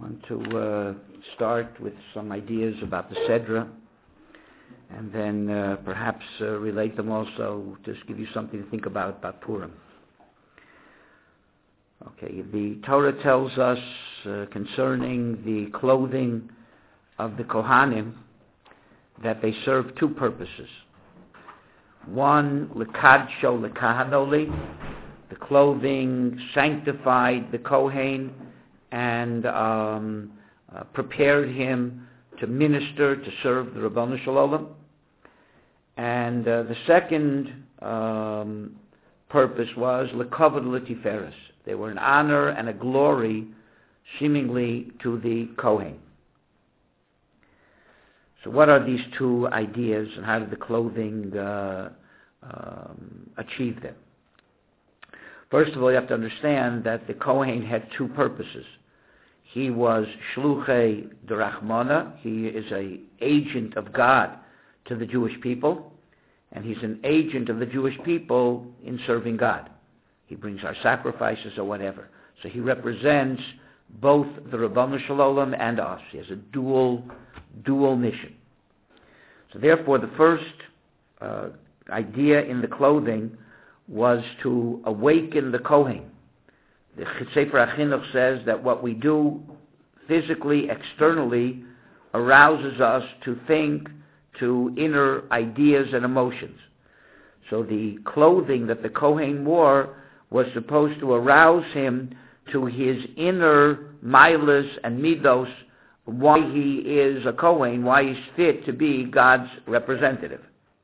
want to start with some ideas about the Sedra, and then perhaps relate them also, just give you something to think about Purim. Okay, the Torah tells us concerning the clothing of the Kohanim that they serve two purposes. One, l'kadsho l'kahanoli, the clothing sanctified the Kohen and prepared him to minister, to serve the Rabbanu Shalom. And the second purpose was l'kavod l'tiferes. They were an honor and a glory, seemingly, to the Kohen. So what are these two ideas, and how did the clothing achieve them? First of all, you have to understand that the Kohen had two purposes. He was shluchei d'Rachmana. He is an agent of God to the Jewish people, and he's an agent of the Jewish people in serving God. He brings our sacrifices or whatever. So he represents both the Rabbanu Shalom and us. He has a dual mission. So therefore, the first idea in the clothing was to awaken the Kohen. The Sefer HaChinuch says that what we do physically, externally, arouses us to think, to inner ideas and emotions. So the clothing that the Kohen wore was supposed to arouse him to his inner milas and midos, why he is a Kohen, why he's fit to be God's representative.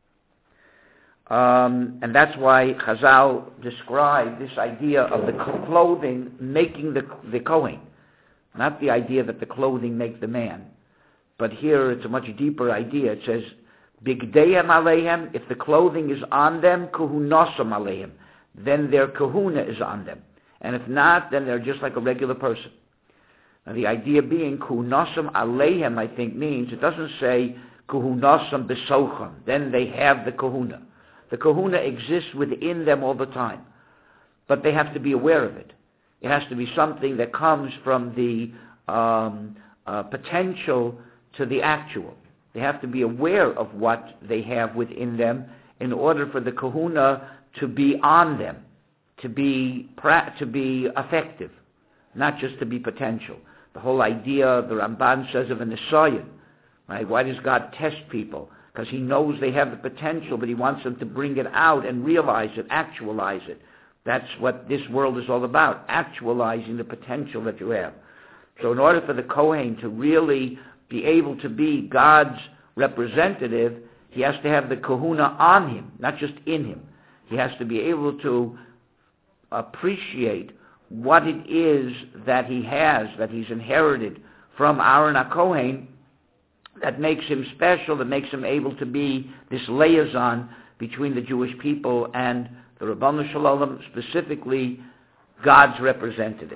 And that's why Chazal described this idea of the clothing making the Kohen. Not the idea that the clothing make the man. But here it's a much deeper idea. It says, Bigdeyem alehem, if the clothing is on them, kuhunosam alehem, then their kahuna is on them. And if not, then they're just like a regular person. Now the idea being, kuhunosam alehem, I think means, it doesn't say kuhunosam besocham, then they have the kahuna. The kahuna exists within them all the time. But they have to be aware of it. It has to be something that comes from the potential to the actual. They have to be aware of what they have within them in order for the kahuna to be on them, to be effective, not just to be potential. The whole idea, the Ramban says of an Nisayan, right? Why does God test people? Because he knows they have the potential, but he wants them to bring it out and realize it, actualize it. That's what this world is all about, actualizing the potential that you have. So in order for the Kohen to really be able to be God's representative, he has to have the kahuna on him, not just in him. He has to be able to appreciate what it is that he has, that he's inherited from Aaron HaKohen, that makes him special, that makes him able to be this liaison between the Jewish people and the Rabbanu Shalom, specifically God's representative.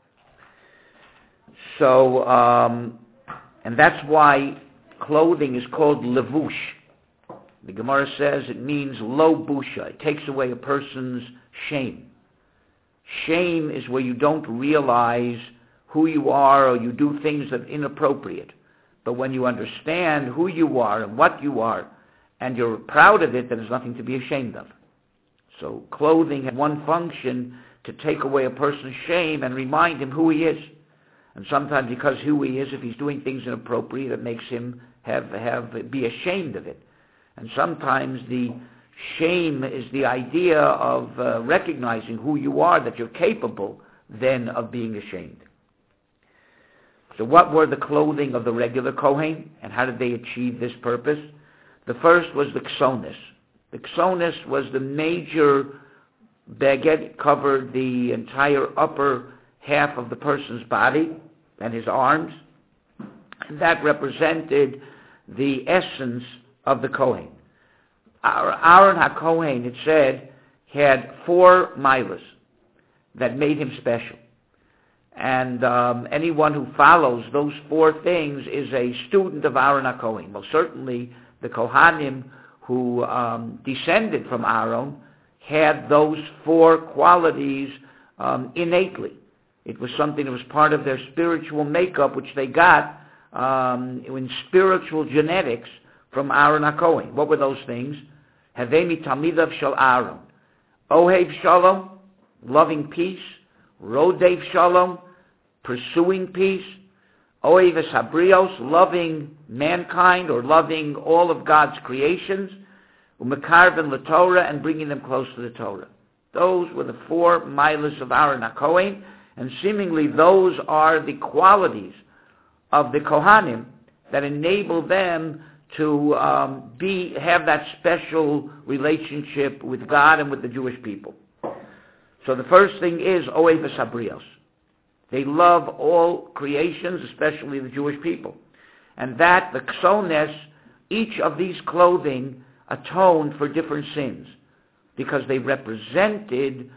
So, and that's why clothing is called levush. The Gemara says it means lo busha. It takes away a person's shame. Shame is where you don't realize who you are or you do things that are inappropriate. But when you understand who you are and what you are, and you're proud of it, then there's nothing to be ashamed of. So clothing has one function, to take away a person's shame and remind him who he is. And sometimes because who he is, if he's doing things inappropriate, it makes him be ashamed of it. And sometimes the shame is the idea of recognizing who you are, that you're capable then of being ashamed. So what were the clothing of the regular Kohen, and how did they achieve this purpose? The first was the ksonis. The ksonis was the major baguette, covered the entire upper half of the person's body and his arms, and that represented the essence of the Kohen. Aaron HaKohen, it said, had 4 milas that made him special. And anyone who follows those 4 things is a student of Aaron HaKohen. Well, certainly the Kohanim who descended from Aaron had those 4 qualities innately. It was something that was part of their spiritual makeup, which they got in spiritual genetics from Aaron HaKohen. What were those things? Haveni Talmidav Shel Aaron. Ohev Shalom, loving peace. Rodev Shalom, pursuing peace. Oheves Habrios, loving mankind or loving all of God's creations. Umekarven LaTorah, and bringing them close to the Torah. Those were the 4 milas of Aaron HaKohen, and seemingly those are the qualities of the Kohanim that enable them to have that special relationship with God and with the Jewish people. So the first thing is Oheves Habrios. They love all creations, especially the Jewish people. And that, the Ksones, each of these clothing atoned for different sins, because they represented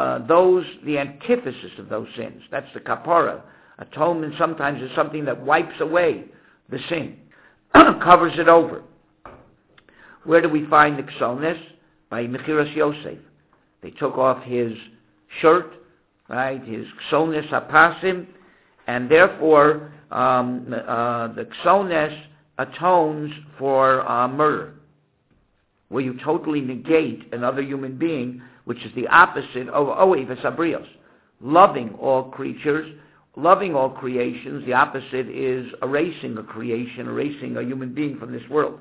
the antithesis of those sins. That's the kapara. Atonement sometimes is something that wipes away the sin, covers it over. Where do we find the Ksones? By Mechiras Yosef. They took off his shirt, right, his Ksones HaPasim, and therefore the Ksones atones for murder, where you totally negate another human being, which is the opposite of Oheves Habrios. Loving all creatures, loving all creations, the opposite is erasing a creation, erasing a human being from this world.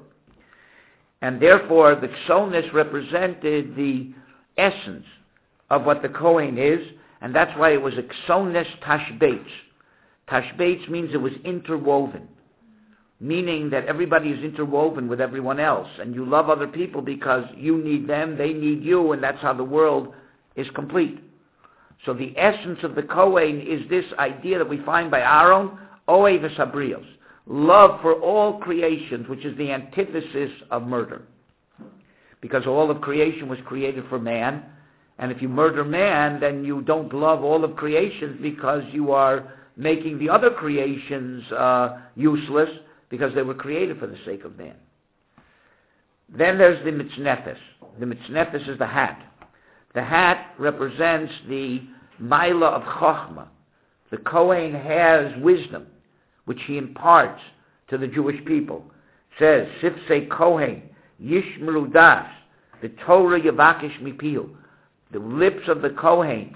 And therefore, the Ksones represented the essence of what the Kohen is, and that's why it was a Ksones Tashbeitz. Tashbeitz means it was interwoven, meaning that everybody is interwoven with everyone else, and you love other people because you need them, they need you, and that's how the world is complete. So the essence of the Kohen is this idea that we find by Aaron, Oheves Habrios, love for all creations, which is the antithesis of murder. Because all of creation was created for man, and if you murder man, then you don't love all of creations, because you are making the other creations useless, because they were created for the sake of man. Then there's the mitznefes. The mitznefes is the hat. The hat represents the Maila of Chochmah. The Kohen has wisdom, which he imparts to the Jewish people. It says, Sifsei Kohen, Yishmeru Das, the Torah Yavakish Mipihu. The lips of the Kohen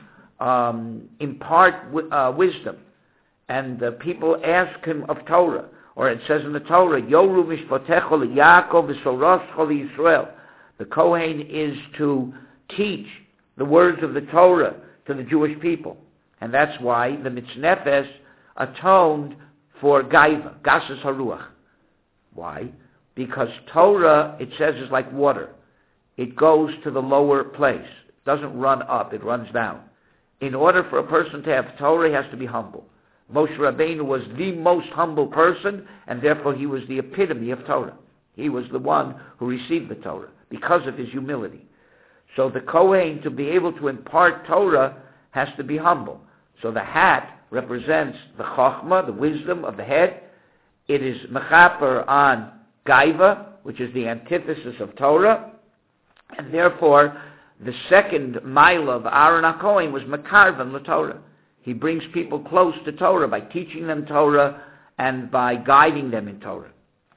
impart wisdom, and the people ask him of Torah. Or it says in the Torah, Yoru Mishpatecho LeYaakov V'Soroscho LeYisrael. The Kohen is to teach the words of the Torah to the Jewish people. And that's why the Mitznefes atoned for Gaiva, Gasas HaRuach. Why? Because Torah, it says, is like water. It goes to the lower place. It doesn't run up, it runs down. In order for a person to have Torah, he has to be humble. Moshe Rabbeinu was the most humble person, and therefore he was the epitome of Torah. He was the one who received the Torah because of his humility. So the Kohen, to be able to impart Torah, has to be humble. So the hat represents the Chochmah, the wisdom of the head. It is mechaper on Gaiva, which is the antithesis of Torah, and therefore the second mile of Aaron HaKohen was mekarven LaTorah. He brings people close to Torah by teaching them Torah and by guiding them in Torah.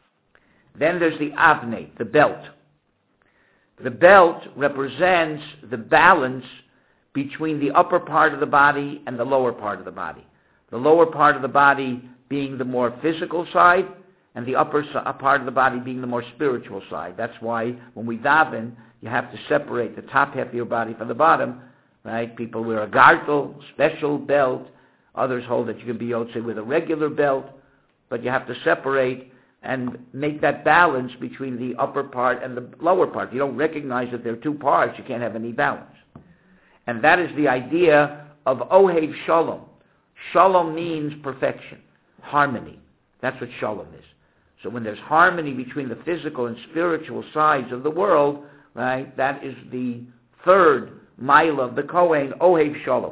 Then there's the avnei, the belt. The belt represents the balance between the upper part of the body and the lower part of the body. The lower part of the body being the more physical side, and the upper part of the body being the more spiritual side. That's why when we daven, you have to separate the top half of your body from the bottom. Right? People wear a gartel, special belt. Others hold that you can be yotze with a regular belt, but you have to separate and make that balance between the upper part and the lower part. If you don't recognize that there are two parts, you can't have any balance. And that is the idea of Ohev Shalom. Shalom means perfection, harmony. That's what Shalom is. So when there's harmony between the physical and spiritual sides of the world, right, that is the third mile of the Kohen, Ohev Shalom.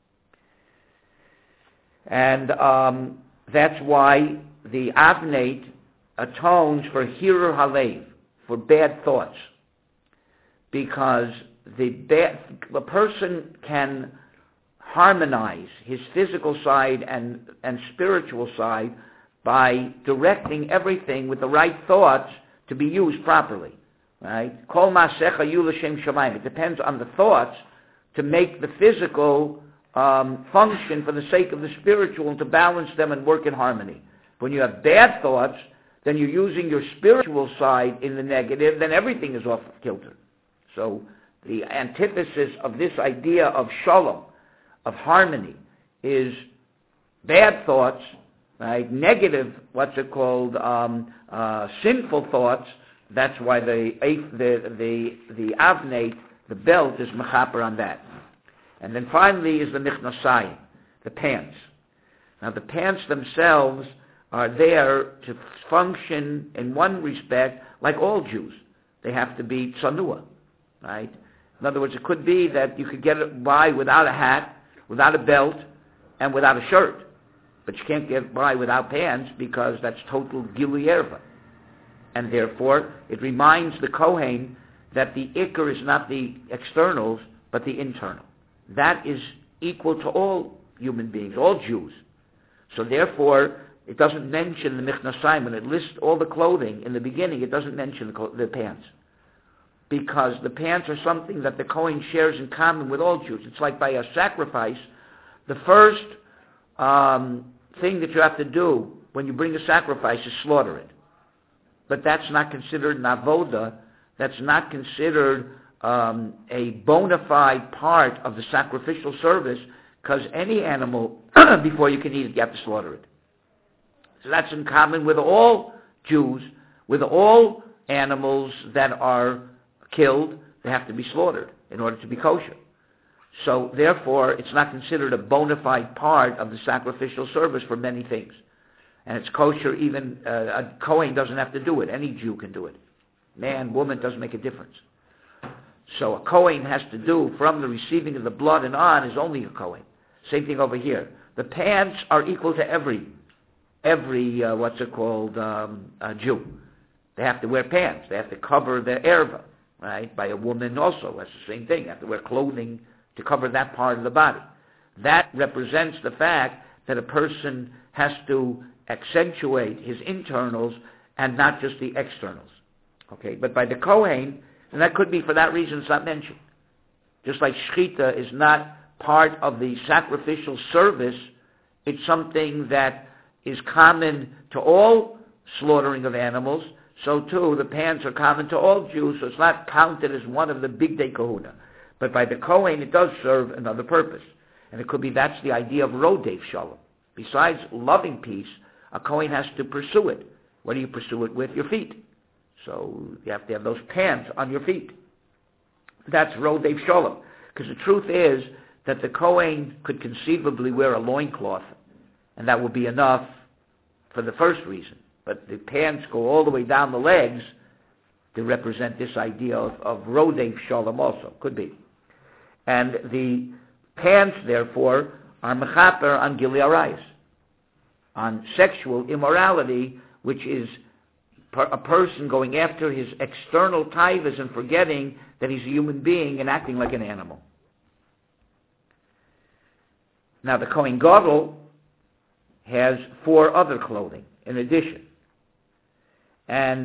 And that's why the Avnei atones for Hirur Halev, for bad thoughts. Because the person can harmonize his physical side and spiritual side by directing everything with the right thoughts to be used properly. Right? Kol ma'asecha yu l'shem shamayim. It depends on the thoughts to make the physical function for the sake of the spiritual and to balance them and work in harmony. When you have bad thoughts, then you're using your spiritual side in the negative, then everything is off kilter. So the antithesis of this idea of shalom, of harmony, is bad thoughts, right? Negative, sinful thoughts. That's why the avnei, the belt, is mechaper on that. And then finally is the nichnosayim, the pants. Now the pants themselves are there to function in one respect like all Jews. They have to be tzanua, right? In other words, it could be that you could get by without a hat, without a belt, and without a shirt. But you can't get by without pants because that's total gilui erva. And therefore, it reminds the Kohen that the ikar is not the externals, but the internal. That is equal to all human beings, all Jews. So therefore, it doesn't mention the Michnasayim. When it lists all the clothing in the beginning, it doesn't mention the pants. Because the pants are something that the Kohen shares in common with all Jews. It's like by a sacrifice, the first thing that you have to do when you bring a sacrifice is slaughter it. But that's not considered an avoda. That's not considered a bona fide part of the sacrificial service, because any animal, before you can eat it, you have to slaughter it. So that's in common with all Jews, with all animals that are killed, they have to be slaughtered in order to be kosher. So therefore, it's not considered a bona fide part of the sacrificial service for many things. And it's kosher, even a Kohen doesn't have to do it. Any Jew can do it. Man, woman, doesn't make a difference. So a Kohen has to do, from the receiving of the blood and on, is only a Kohen. Same thing over here. The pants are equal to every Jew. They have to wear pants. They have to cover their erva, right? By a woman also, that's the same thing. They have to wear clothing to cover that part of the body. That represents the fact that a person has to accentuate his internals and not just the externals. Okay, but by the Kohen, and that could be for that reason it's not mentioned. Just like shechita is not part of the sacrificial service, it's something that is common to all slaughtering of animals, so too the pants are common to all Jews, so it's not counted as one of the big day kahuna. But by the Kohen it does serve another purpose. And it could be that's the idea of rodev shalom. Besides loving peace, a Kohen has to pursue it. What do you pursue it with? Your feet. So you have to have those pants on your feet. That's rodev shalom. Because the truth is that the Kohen could conceivably wear a loincloth, and that would be enough for the first reason. But the pants go all the way down the legs to represent this idea of rodev shalom also. Could be. And the pants, therefore, are mechaper on gilui arayos, on sexual immorality, which is a person going after his external taivas and forgetting that he's a human being and acting like an animal. Now the Kohen Gadol has 4 other clothing in addition. And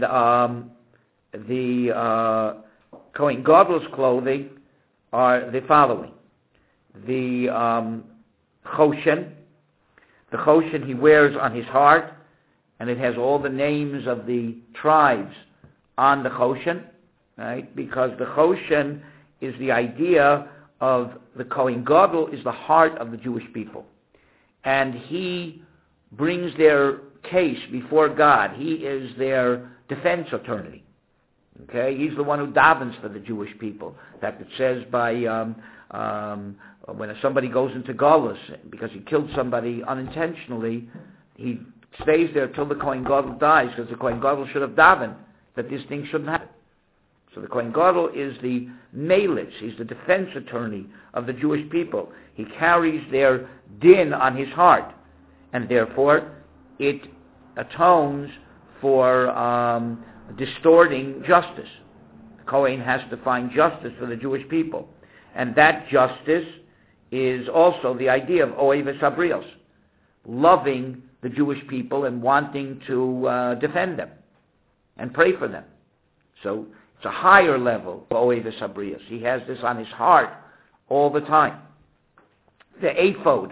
the Kohen Gadol's clothing are the following. The choshen. The choshen he wears on his heart, and it has all the names of the tribes on the choshen, right? Because the choshen is the idea of the Kohen Gadol is the heart of the Jewish people. And he brings their case before God. He is their defense attorney. Okay? He's the one who davens for the Jewish people. In fact, it says by when somebody goes into Galus because he killed somebody unintentionally, he stays there till the Kohen Gadol dies, because the Kohen Gadol should have davened that this thing shouldn't happen. So the Kohen Gadol is the melitz, he's the defense attorney of the Jewish people. He carries their din on his heart, and therefore it atones for distorting justice. The Kohen has to find justice for the Jewish people, and that justice is also the idea of Oeves Habrios, loving the Jewish people and wanting to defend them and pray for them. So it's a higher level of Oeves Habrios. He has this on his heart all the time. The ephod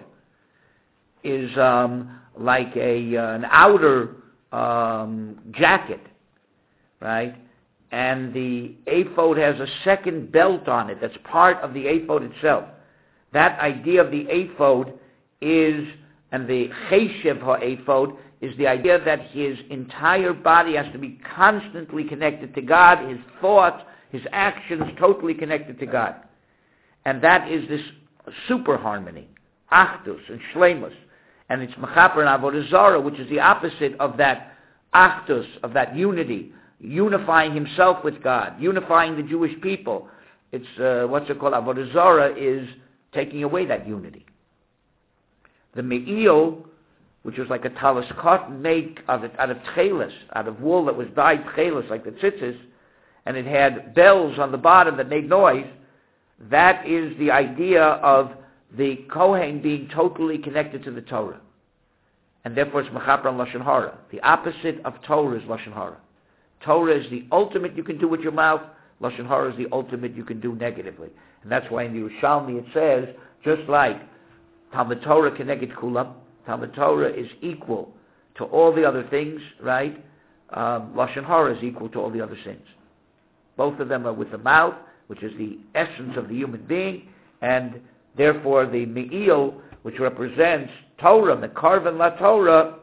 is like an outer jacket, right? And the ephod has a second belt on it that's part of the ephod itself. That idea of the ephod is, and the cheshev ha-ephod, is the idea that his entire body has to be constantly connected to God, his thoughts, his actions totally connected to God. And that is this super harmony, achdus and shleimus. And it's mechaper and avodah zarah, which is the opposite of that achdus, of that unity, unifying himself with God, unifying the Jewish people. It's, avodah zarah is taking away that unity. The me'il, which was like a talis cotton made out of tchelis, out of wool that was dyed tchelis, like the tzitzis, and it had bells on the bottom that made noise, that is the idea of the Kohen being totally connected to the Torah. And therefore it's mechaper and lashon hara. The opposite of Torah is lashon hara. Torah is the ultimate you can do with your mouth. Lashon hara is the ultimate you can do negatively. And that's why in the Yerushalmi it says, just like Talmud Torah keneged kulam, Talmud Torah is equal to all the other things, right? Lashon hara is equal to all the other sins. Both of them are with the mouth, which is the essence of the human being, and therefore the me'il, which represents Torah, the karvan la Torah,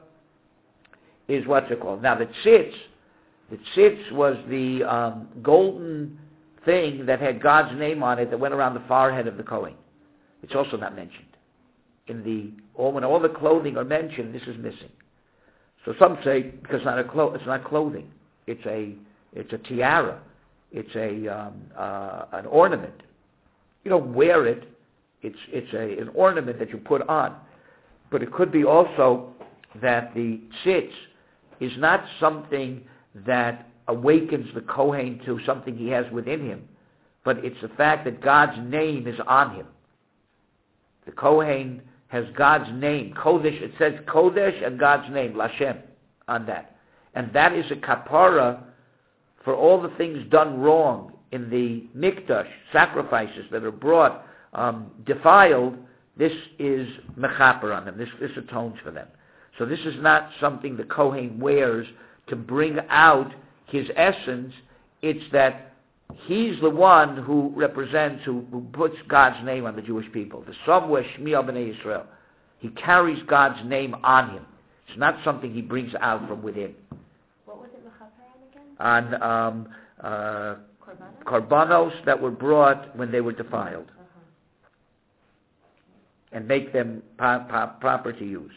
is what's it called. Now the tzitz was the golden thing that had God's name on it that went around the forehead of the Kohen. It's also not mentioned. When all the clothing are mentioned, this is missing. So some say because it's not clothing. It's a tiara. It's an ornament. You don't wear it. It's an ornament that you put on. But it could be also that the tzitz is not something that awakens the Kohen to something he has within him, but it's the fact that God's name is on him. The Kohen has God's name. Kodesh, it says Kodesh and God's name, Lashem, on that. And that is a kapara for all the things done wrong in the mikdash, sacrifices that are brought defiled. This is mechaper on them. This atones for them. So this is not something the Kohen wears to bring out his essence. It's that he's the one who represents, who puts God's name on the Jewish people. The somewhere Shmi al Bnei Yisrael. He carries God's name on him. It's not something he brings out from within. What was it mechaper on again? On korbanos that were brought when they were defiled. And make them proper to use.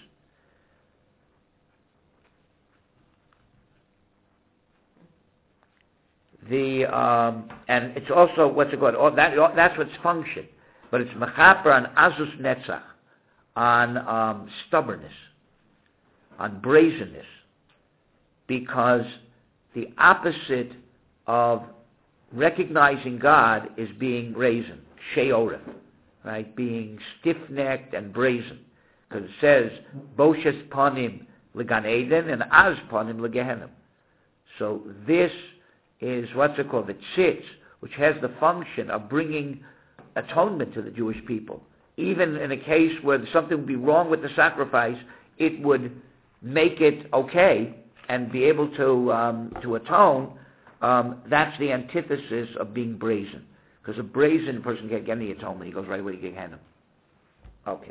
And it's also what's it called? That's what's function, but it's mechaper on azus netzach, on stubbornness, on brazenness, because the opposite of recognizing God is being brazen, she'oref, right? Being stiff-necked and brazen, because it says boshes panim legan eden and az panim legehenim. So this is what's it called, the tzitz, which has the function of bringing atonement to the Jewish people. Even in a case where something would be wrong with the sacrifice, it would make it okay and be able to atone. That's the antithesis of being brazen. Because a brazen person can't get any atonement. He goes right away to Gehenna. Okay.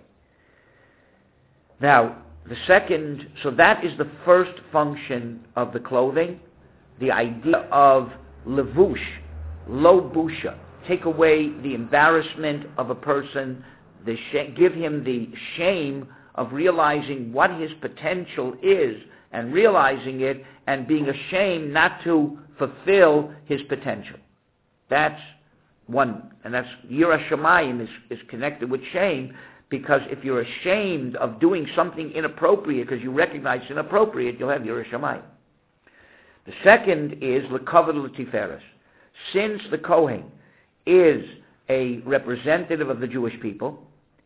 Now, so that is the first function of the clothing. The idea of levush, lo busha, take away the embarrassment of a person, give him the shame of realizing what his potential is and realizing it and being ashamed not to fulfill his potential. That's one, and that's Yirah Shamayim is connected with shame, because if you're ashamed of doing something inappropriate because you recognize it's inappropriate, you'll have Yirah Shamayim. The second is L'kavod L'tiferes. Since the Kohen is a representative of the Jewish people,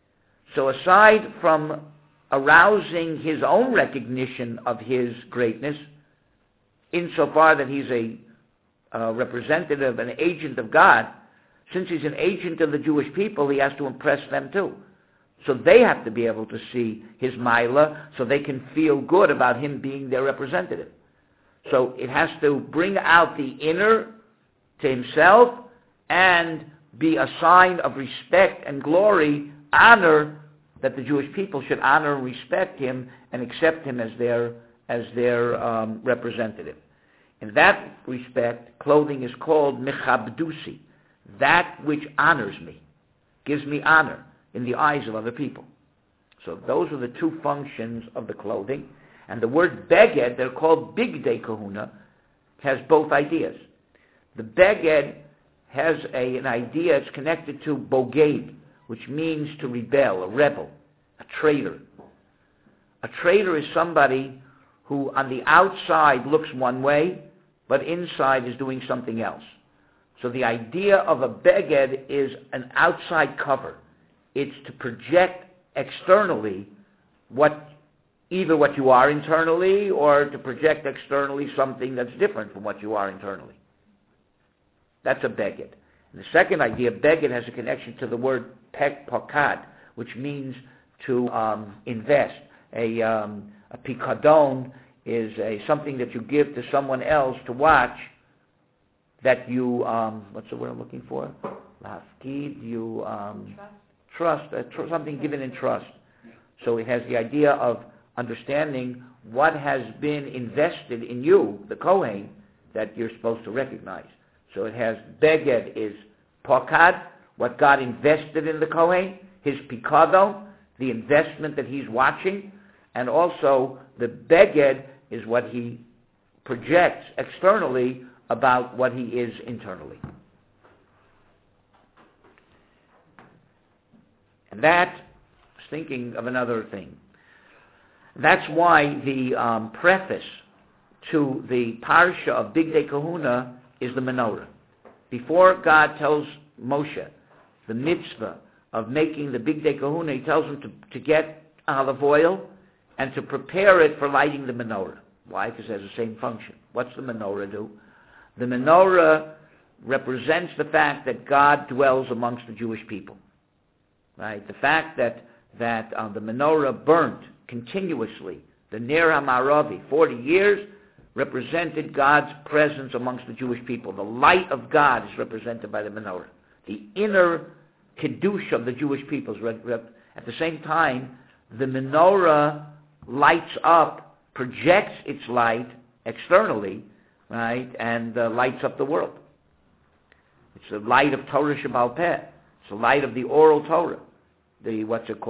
So aside from arousing his own recognition of his greatness, insofar that he's a representative, an agent of God, since he's an agent of the Jewish people, he has to impress them too. So they have to be able to see his Maila so they can feel good about him being their representative. So it has to bring out the inner to himself and be a sign of respect and glory, honor, that the Jewish people should honor and respect him and accept him as their representative. In that respect, clothing is called mechabdusi, that which honors me, gives me honor in the eyes of other people. So those are the two functions of the clothing. And the word beged, they're called bigdei kahuna, has both ideas. The beged has an idea, it's connected to boged, which means to rebel, a rebel, a traitor. A traitor is somebody who on the outside looks one way, but inside is doing something else. So the idea of a beged is an outside cover. It's to project externally either what you are internally, or to project externally something that's different from what you are internally. That's a beged. And the second idea, beged, has a connection to the word pakad, which means to invest. A pikadon is something that you give to someone else to watch, that you, what's the word I'm looking for? Lafkid, you trust, something given in trust. So it has the idea of understanding what has been invested in you, the Kohen, that you're supposed to recognize. So it has, beged is pakad, what God invested in the Kohen, his pikadon, the investment that he's watching, and also the beged is what he projects externally about what he is internally. And that, I was thinking of another thing. That's why the preface to the parsha of Bigdei Kahuna is the menorah. Before God tells Moshe the mitzvah of making the Bigdei Kahuna, he tells him to get olive oil and to prepare it for lighting the menorah. Why? Because it has the same function. What's the menorah do? The menorah represents the fact that God dwells amongst the Jewish people. Right? The fact that the menorah burnt continuously, the Ner HaMaravi, 40 years, represented God's presence amongst the Jewish people. The light of God is represented by the menorah. The inner kedusha of the Jewish people is at the same time, the menorah lights up, projects its light externally, right, and lights up the world. It's the light of Torah Shebaal Peh. It's the light of the oral Torah, the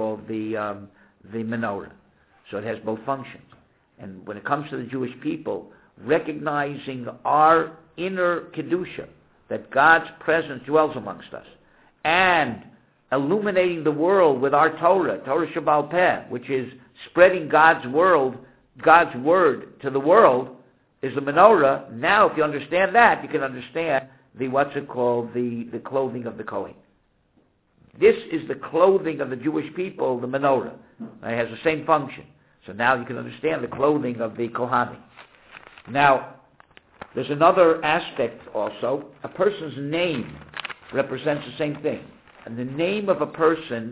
menorah. So it has both functions. And when it comes to the Jewish people, recognizing our inner kedusha, that God's presence dwells amongst us, and illuminating the world with our Torah, Torah Shebaal Peh, which is spreading God's word to the world, is the menorah. Now, if you understand that, you can understand the clothing of the Kohen. This is the clothing of the Jewish people, the menorah. It has the same function. So now you can understand the clothing of the Kohanim. Now, there's another aspect also. A person's name represents the same thing. And the name of a person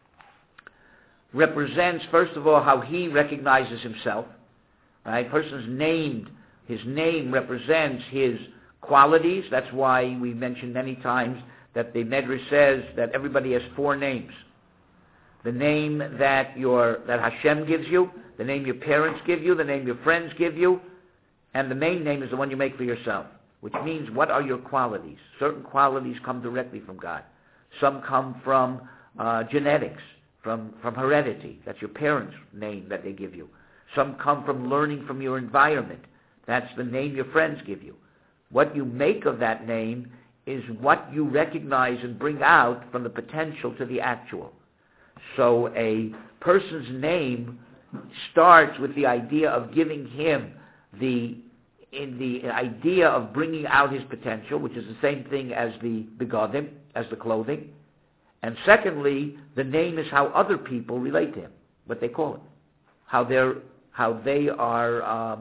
represents, first of all, how he recognizes himself. Right? His name represents his qualities. That's why we mentioned many times that the Medrash says that everybody has 4 names. The name that Hashem gives you, the name your parents give you, the name your friends give you, and the main name is the one you make for yourself, which means what are your qualities? Certain qualities come directly from God. Some come from genetics, from heredity. That's your parents' name that they give you. Some come from learning from your environment. That's the name your friends give you. What you make of that name is what you recognize and bring out from the potential to the actual. So a person's name starts with the idea of giving him the idea of bringing out his potential, which is the same thing as the begadim, as the clothing. And secondly, the name is how other people relate to him, what they call him, how they are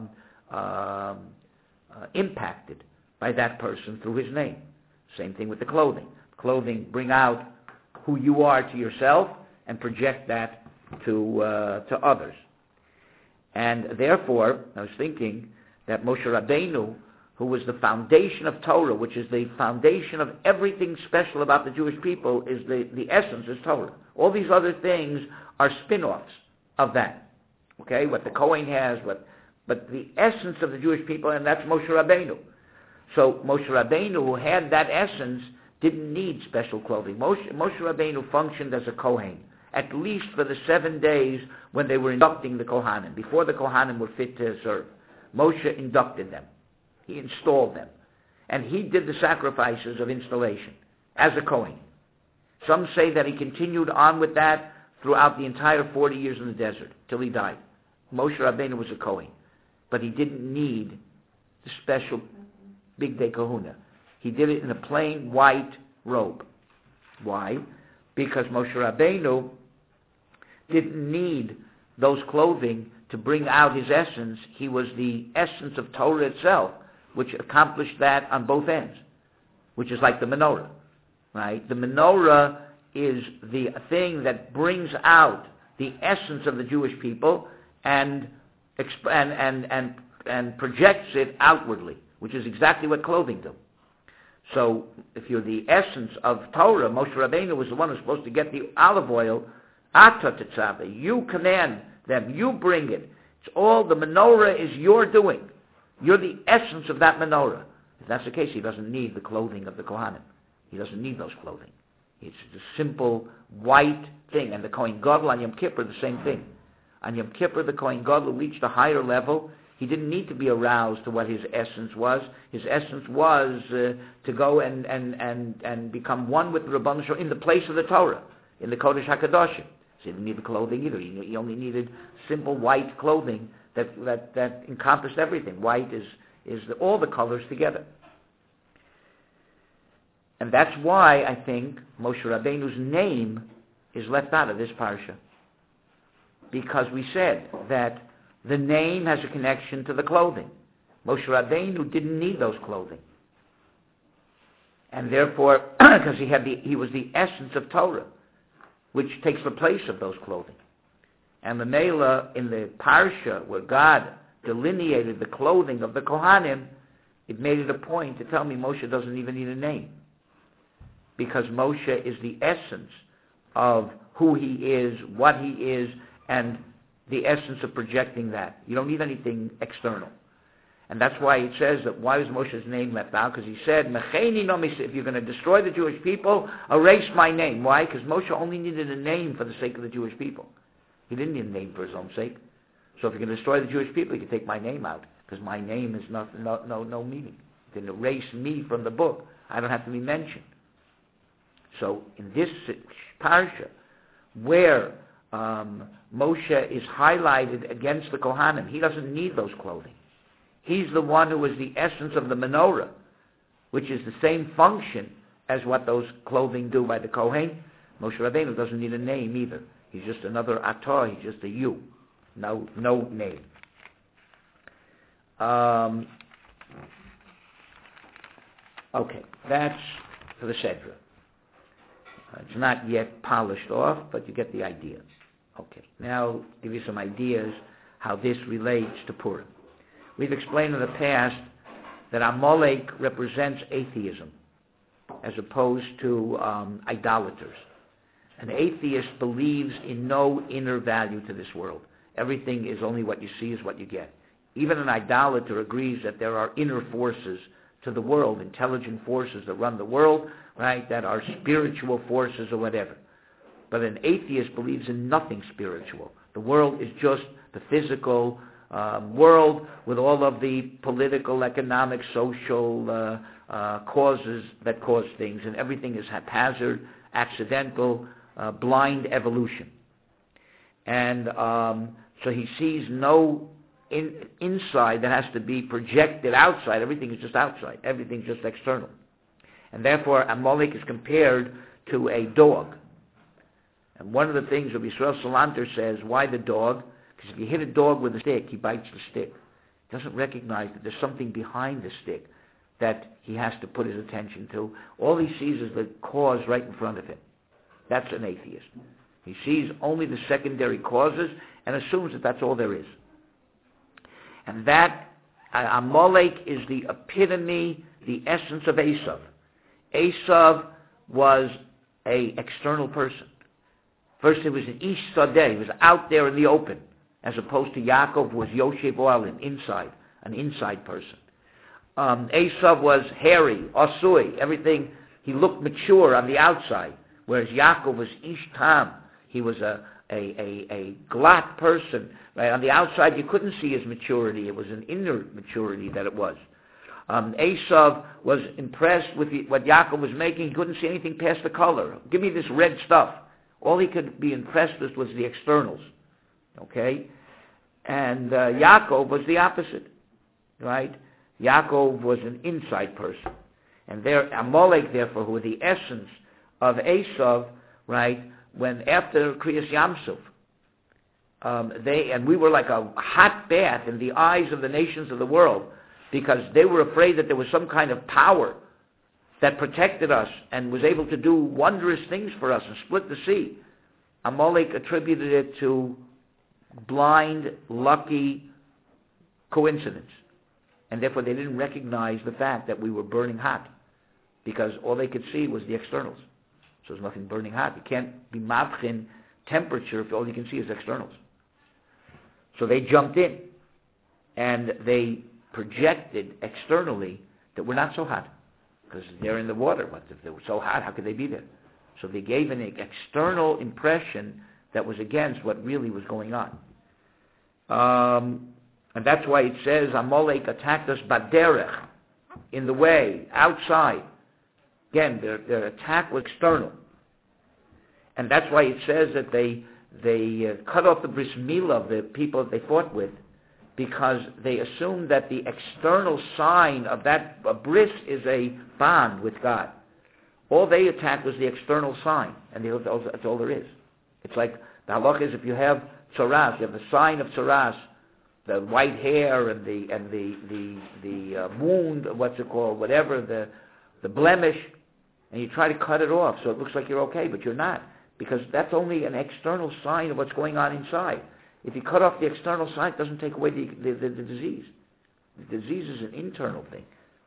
impacted by that person through his name. Same thing with the clothing. Clothing bring out who you are to yourself and project that to others. And therefore, I was thinking that Moshe Rabbeinu, who was the foundation of Torah, which is the foundation of everything special about the Jewish people, is the essence is Torah. All these other things are spin-offs of that. Okay, what the Kohen has, but the essence of the Jewish people, and that's Moshe Rabbeinu. So Moshe Rabbeinu, who had that essence, didn't need special clothing. Moshe Rabbeinu functioned as a Kohen, at least for the 7 days when they were inducting the Kohanim, before the Kohanim were fit to serve. Moshe inducted them. He installed them. And he did the sacrifices of installation as a Kohen. Some say that he continued on with that throughout the entire 40 years in the desert, till he died. Moshe Rabbeinu was a Kohen. But he didn't need the special Big Day Kahuna. He did it in a plain white robe. Why? Because Moshe Rabbeinu didn't need those clothing to bring out his essence. He was the essence of Torah itself, which accomplished that on both ends, which is like the menorah, right? The menorah is the thing that brings out the essence of the Jewish people and projects it outwardly, which is exactly what clothing do. So if you're the essence of Torah, Moshe Rabbeinu was the one who's supposed to get the olive oil. Ata tetzaveh, you command them, you bring it. It's all, the menorah is your doing. You're the essence of that menorah. If that's the case, he doesn't need the clothing of the Kohanim. He doesn't need those clothing. It's a simple white thing. And the Kohen Gadol on Yom Kippur, the same thing. On Yom Kippur, the Kohen Gadol reached a higher level. He didn't need to be aroused to what his essence was. His essence was to go and become one with the Rebbeinu Shalom in the place of the Torah, in the Kodesh HaKadoshim. So he didn't need the clothing either. He only needed simple white clothing that encompassed everything. White is all the colors together. And that's why I think Moshe Rabbeinu's name is left out of this parsha. Because we said that the name has a connection to the clothing. Moshe Rabbeinu didn't need those clothing. And therefore, because he was the essence of Torah, which takes the place of those clothing. And the Mela, in the parsha where God delineated the clothing of the Kohanim, it made it a point to tell me Moshe doesn't even need a name. Because Moshe is the essence of who he is, what he is, and the essence of projecting that. You don't need anything external. And that's why it says that why was Moshe's name left out? Because he said, Mecheni no mis, if you're going to destroy the Jewish people, erase my name. Why? Because Moshe only needed a name for the sake of the Jewish people. He didn't need a name for his own sake. So if you're going to destroy the Jewish people, you can take my name out, because my name has no meaning. You can erase me from the book. I don't have to be mentioned. So in this parsha, where Moshe is highlighted against the Kohanim, he doesn't need those clothing. He's the one who is the essence of the menorah, which is the same function as what those clothing do by the Kohen. Moshe Rabbeinu doesn't need a name either. He's just another atar. He's just a you. No name. Okay, that's for the Sedra. It's not yet polished off, but you get the idea. Okay, now give you some ideas how this relates to Purim. We've explained in the past that Amalek represents atheism as opposed to idolaters. An atheist believes in no inner value to this world. Everything is only what you see is what you get. Even an idolater agrees that there are inner forces to the world, intelligent forces that run the world, right, that are spiritual forces or whatever. But an atheist believes in nothing spiritual. The world is just the physical world with all of the political, economic, social causes that cause things, and everything is haphazard, accidental, blind evolution. And so he sees no inside that has to be projected outside. Everything is just outside. Everything is just external. And therefore, Amalek is compared to a dog. And one of the things Rabbi Yisrael Salanter says, why the dog? Because if you hit a dog with a stick, he bites the stick. He doesn't recognize that there's something behind the stick that he has to put his attention to. All he sees is the cause right in front of him. That's an atheist. He sees only the secondary causes and assumes that that's all there is. And that, Amalek is the epitome, the essence of Esav. Esav was an external person. First, he was an Ish Sadeh, he was out there in the open, as opposed to Yaakov, who was Yoshev Oalim, inside, an inside person. Esav was hairy, Asui, everything, he looked mature on the outside, whereas Yaakov was Ish Tam, he was a glatt person. Right? On the outside, you couldn't see his maturity. It was an inner maturity that it was. Esav was impressed with what Yaakov was making. He couldn't see anything past the color. Give me this red stuff. All he could be impressed with was the externals. Okay? And Yaakov was the opposite. Right? Yaakov was an inside person. And there, Amalek, therefore, who were the essence of Esav, right, when after Kriyas Yamsuf, we were like a hot bath in the eyes of the nations of the world, because they were afraid that there was some kind of power that protected us and was able to do wondrous things for us and split the sea. Amalek attributed it to blind, lucky coincidence. And therefore they didn't recognize the fact that we were burning hot, because all they could see was the externals. So there's nothing burning hot. You can't be mavchin temperature if all you can see is externals. So they jumped in, and they projected externally that we're not so hot, because they're in the water. But if they were so hot, how could they be there? So they gave an external impression that was against what really was going on. And that's why it says, Amalek attacked us baderech, in the way, outside. Again, their attack was external. And that's why it says that they cut off the bris milah of the people that they fought with, because they assumed that the external sign of that bris is a bond with God. All they attacked was the external sign, and that's all there is. It's like the halach is, if you have tzaras, you have the sign of tzaras, the white hair and the wound, what's it called, whatever, the blemish, and you try to cut it off so it looks like you're okay, but you're not, because that's only an external sign of what's going on inside. If you cut off the external sign, it doesn't take away the disease. The disease is an internal thing.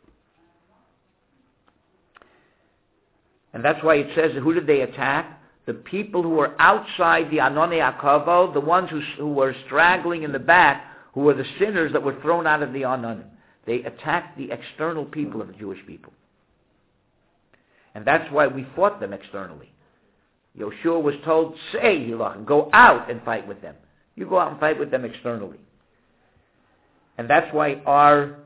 And that's why it says, who did they attack? The people who were outside the Anonei Akavod, the ones who were straggling in the back, who were the sinners that were thrown out of the Anonim. They attacked the external people of the Jewish people. And that's why we fought them externally. Yoshua was told, say, Hilach, go out and fight with them. You go out and fight with them externally. And that's why our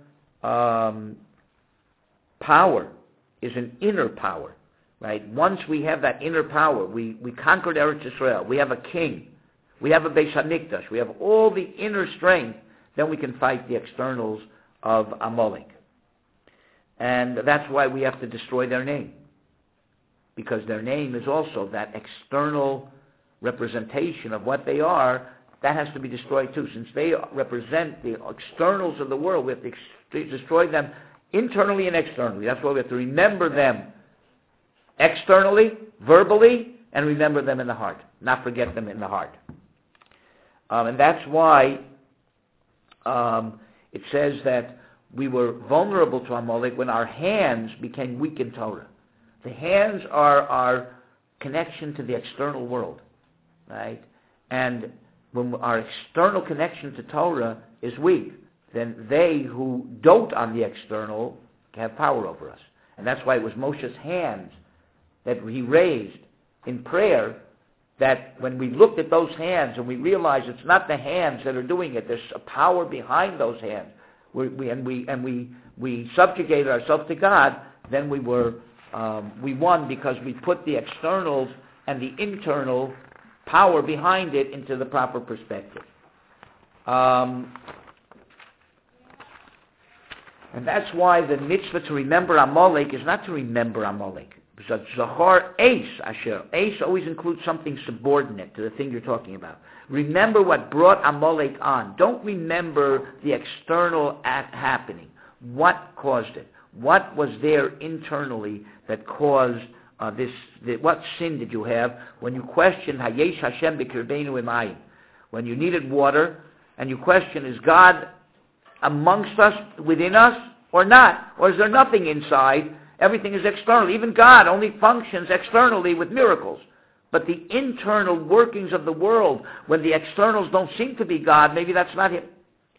power is an inner power. Right? Once we have that inner power, we conquered Eretz Yisrael, we have a king, we have a Beis HaMikdash, we have all the inner strength, then we can fight the externals of Amalek. And that's why we have to destroy their name. Because their name is also that external representation of what they are, that has to be destroyed too. Since they represent the externals of the world, we have to destroy them internally and externally. That's why we have to remember them externally, verbally, and remember them in the heart. Not forget them in the heart. And that's why it says that we were vulnerable to Amalek when our hands became weak in Torah. The hands are our connection to the external world, right? And when our external connection to Torah is weak, then they who dote on the external have power over us. And that's why it was Moshe's hands that he raised in prayer, that when we looked at those hands and we realized it's not the hands that are doing it, there's a power behind those hands, we subjugated ourselves to God, then we won, because we put the externals and the internal power behind it into the proper perspective. And that's why the mitzvah to remember Amalek is not to remember Amalek. Zachar Ace Asher. Ace always includes something subordinate to the thing you're talking about. Remember what brought Amalek on. Don't remember the external act happening. What caused it? What was there internally that caused what sin did you have when you questioned Hayesh Hashem b'kirbeinu imayim? When you needed water and you question, is God amongst us, within us, or not? Or is there nothing inside? Everything is external. Even God only functions externally with miracles. But the internal workings of the world, when the externals don't seem to be God, maybe that's not Him.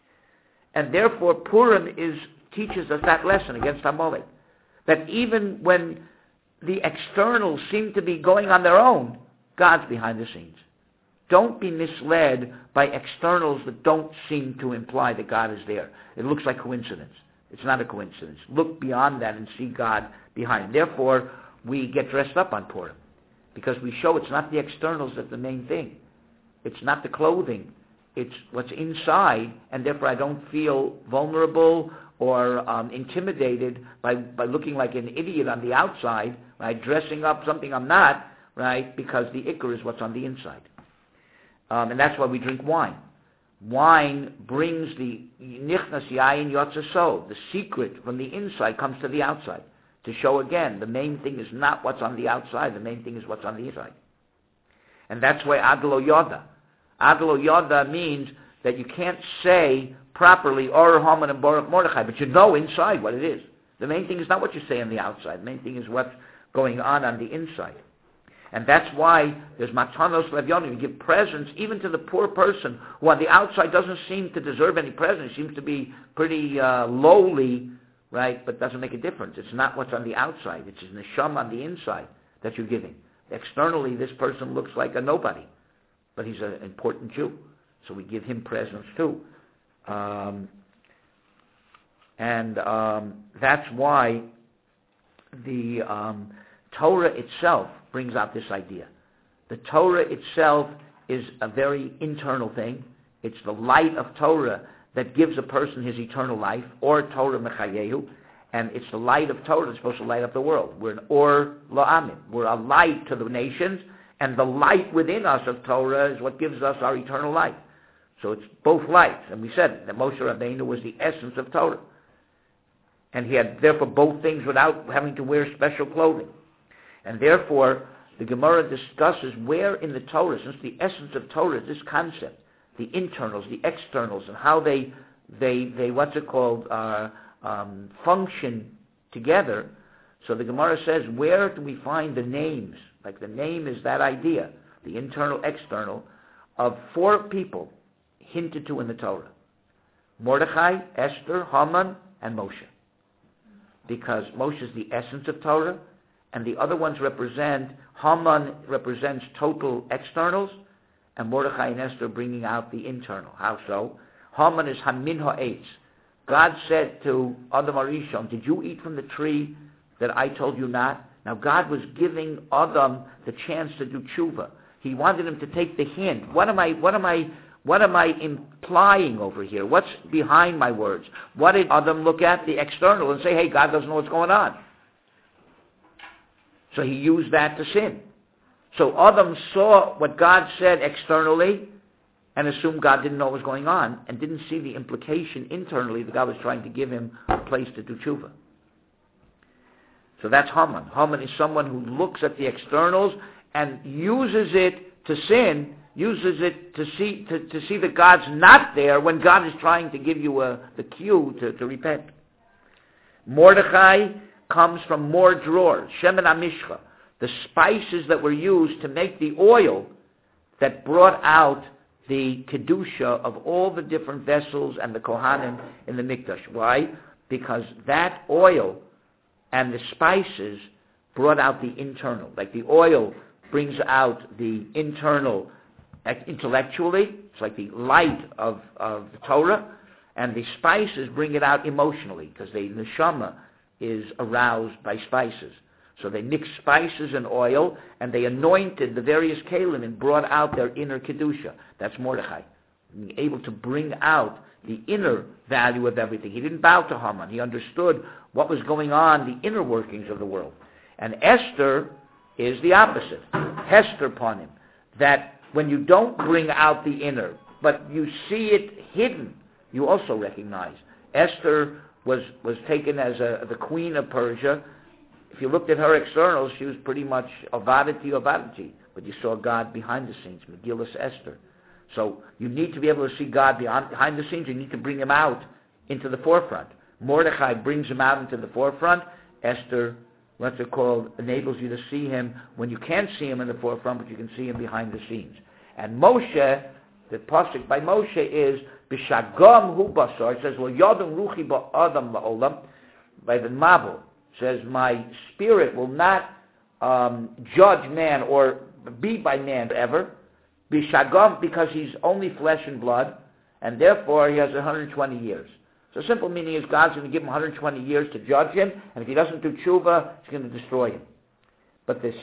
And therefore Purim teaches us that lesson against Amalek. That even when the externals seem to be going on their own, God's behind the scenes. Don't be misled by externals that don't seem to imply that God is there. It looks like coincidence. It's not a coincidence. Look beyond that and see God behind. Therefore, we get dressed up on Purim, because we show it's not the externals that's the main thing. It's not the clothing. It's what's inside, and therefore I don't feel vulnerable or intimidated by looking like an idiot on the outside, right? Dressing up something I'm not, right? Because the ikar is what's on the inside. And that's why we drink wine. Wine brings the nichnas yayin yotzaso. The secret from the inside comes to the outside. To show again, the main thing is not what's on the outside. The main thing is what's on the inside. And that's why Aglo Yoda. Aglo Yoda means that you can't say properly Or Haman and Baruch Mordechai, but you know inside what it is. The main thing is not what you say on the outside. The main thing is what's going on the inside. And that's why there's Matanos Levyonim. You give presents even to the poor person who on the outside doesn't seem to deserve any present. He seems to be pretty lowly, right? But doesn't make a difference. It's not what's on the outside. It's his neshama on the inside that you're giving. Externally, this person looks like a nobody, but he's an important Jew. So we give him presents too. That's why the Torah itself brings out this idea. The Torah itself is a very internal thing. It's the light of Torah that gives a person his eternal life, or Torah mechayehu, and it's the light of Torah that's supposed to light up the world. We're an or la'amim. We're a light to the nations, and the light within us of Torah is what gives us our eternal life. So it's both lights. And we said that Moshe Rabbeinu was the essence of Torah. And he had, therefore, both things without having to wear special clothing. And therefore, the Gemara discusses where in the Torah, since the essence of Torah is this concept, the internals, the externals, and how they function together. So the Gemara says, where do we find the names? Like the name is that idea, the internal, external, of 4 people hinted to in the Torah. Mordechai, Esther, Haman, and Moshe. Because Moshe is the essence of Torah, and the other ones Haman represents total externals, and Mordechai and Esther bringing out the internal. How so? Haman is Hamin Ha'etz. God said to Adam Arishon, did you eat from the tree that I told you not? Now God was giving Adam the chance to do tshuva. He wanted him to take the hint. What am I implying over here? What's behind my words? What did Adam look at? The external and say, hey, God doesn't know what's going on. So he used that to sin. So Adam saw what God said externally and assumed God didn't know what was going on and didn't see the implication internally that God was trying to give him a place to do tshuva. So that's Haman. Haman is someone who looks at the externals and uses it to sin, uses it to see that God's not there when God is trying to give you the cue to repent. Mordechai comes from more drawers, Shemen HaMishcha, the spices that were used to make the oil that brought out the Kedusha of all the different vessels and the Kohanim in the Mikdash. Why? Because that oil and the spices brought out the internal. Like the oil brings out the internal intellectually, it's like the light of the Torah, and the spices bring it out emotionally, because the neshama is aroused by spices. So they mixed spices and oil, and they anointed the various kalim and brought out their inner kedusha. That's Mordechai, being able to bring out the inner value of everything. He didn't bow to Haman. He understood what was going on, the inner workings of the world. And Esther is the opposite. Hester upon him. That when you don't bring out the inner, but you see it hidden, you also recognize. Esther was taken as the queen of Persia. If you looked at her externals, she was pretty much avadati, but you saw God behind the scenes, Megillus Esther. So you need to be able to see God behind the scenes. You need to bring him out into the forefront. Mordechai brings him out into the forefront. Esther, what's it called, enables you to see him when you can't see him in the forefront, but you can see him behind the scenes. And Moshe, the pasuk by Moshe is, B'shagam hu basar. It says, well, Yadam ruchi ba'adam la'olam. By the Mabul, says, my spirit will not judge man or be by man ever. B'shagam, because he's only flesh and blood, and therefore he has 120 years. So simple meaning is God's going to give him 120 years to judge him, and if he doesn't do tshuva, he's going to destroy him. But the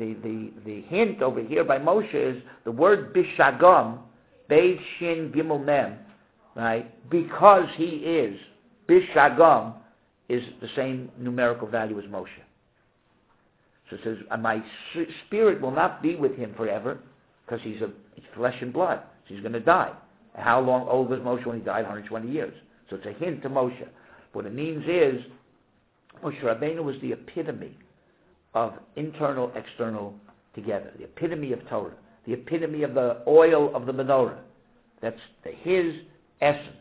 hint over here by Moshe is the word bishagam, Beis Shin Gimel Mem, right? Because he is bishagam, is the same numerical value as Moshe. So it says, my spirit will not be with him forever, because he's flesh and blood, so he's going to die. How long old was Moshe when he died? 120 years. So it's a hint to Moshe. What it means is, Moshe Rabbeinu was the epitome of internal, external together. The epitome of Torah. The epitome of the oil of the menorah. That's his essence.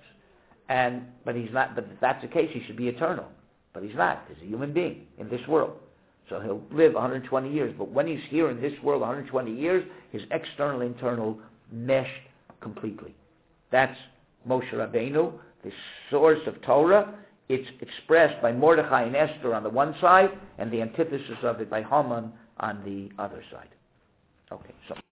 But he's not. But if that's the case, he should be eternal. But he's not. He's a human being in this world. So he'll live 120 years. But when he's here in this world 120 years, his external, internal meshed completely. That's Moshe Rabbeinu, the source of Torah. It's expressed by Mordechai and Esther on the one side, and the antithesis of it by Haman on the other side. Okay, so